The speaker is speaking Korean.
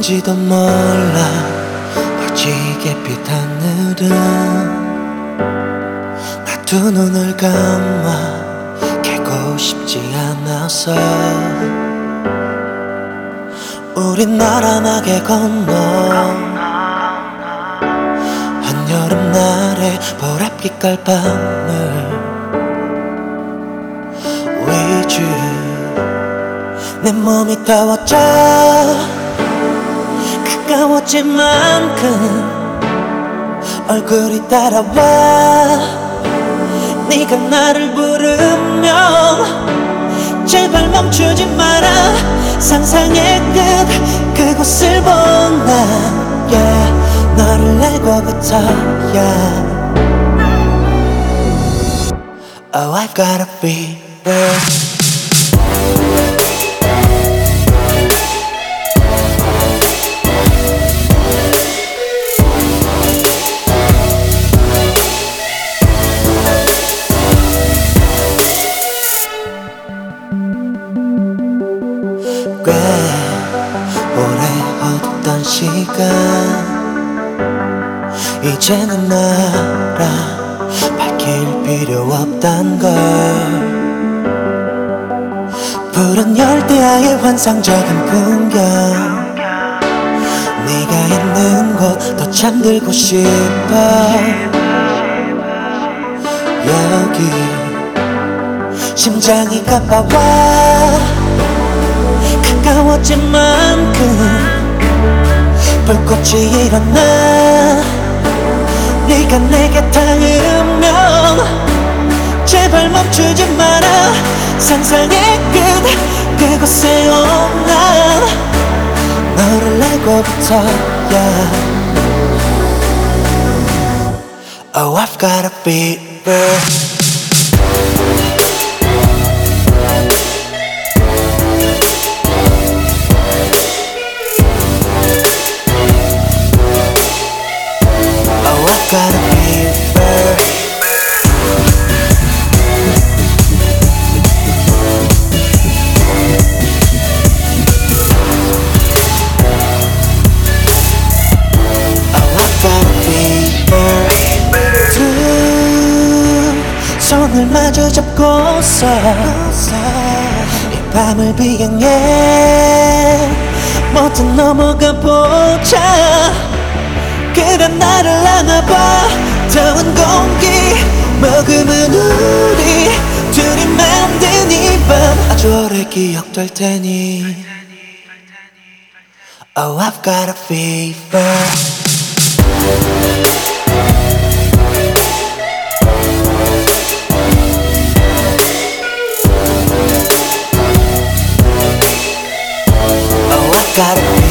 어딘지도 몰라 벌지게 빛 하늘은 나 두 눈을 감아 깨고 싶지 않아서 우린 나란하게 건너 한여름날의 보랏빛깔 밤을 With you 내 몸이 더웠죠 가까워질 만큼 얼굴이 따라와 네가 나를 부르면 제발 멈추지 마라 상상의 끝 그곳을 보나 yeah. 너를 알고부터 yeah. Oh I've gotta be there 꽤 오래 헛던 시간 이제는 알아 밝힐 필요 없단 걸 푸른 열대야의 환상적인 풍경 네가 있는 곳 더 잠들고 싶어 여기 심장이 가빠와 가까워질 만큼 불꽃이 일어나 네가 내게 닿으면 제발 멈추지 마라 상상의 끝 그곳에 온난 너를 알고부터 yeah. Oh I've gotta be there gotta be fair Oh, I gotta be fair 두 손을 마주 잡고서 이 밤을 비행해 모두 넘어가 보자 그래 나를 안아봐 더운 공기 머금은 우리 둘이 만든 이 밤 아주 오래 기억될 테니 Oh I've got a fever Oh I've got a